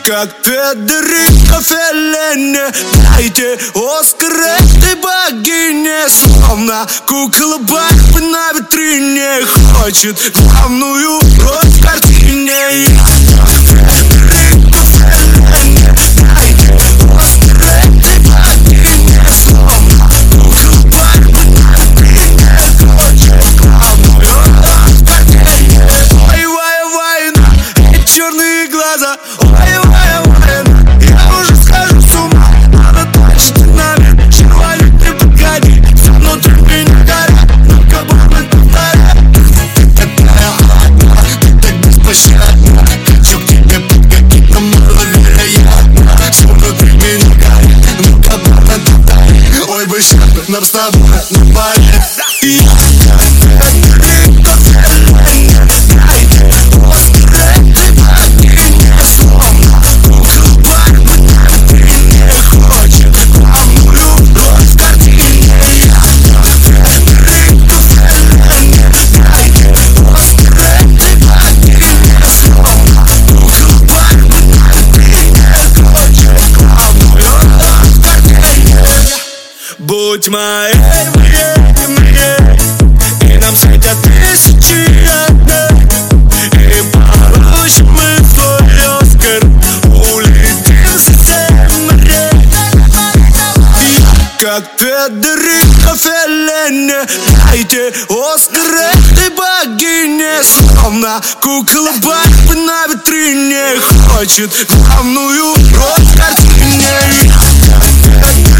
как Федерико Феллини. Дайте Оскар этой богине. Словно кукла Барби на витрине хочет главную роль в картине. Федерико Феллини. Дайте Оскар этой богине. Словно кукла Барби на витрине хочет главную роль в картине. Ой, война, эти черные глаза. Ой, война, я уже схожу с ума. Надо точно наверх, человек, не погоди. Все внутри меня горят, ну-ка, бомбы повторяй. Ты такая ладна, ты так беспощадна. Хочу к тебе подкатить, но маловероятно. Все внутри меня горят, ну-ка, бомбы повторяй. Ой, бы сейчас нам с тобой на паре. Будь моей, и нам светят тысячи одной, и получим мы свой Оскар, улетим совсем морей. Как Федерико Феллини. Дайте Оскар этой богине. Словно кукла Барби на витрине хочет главную роль в картине.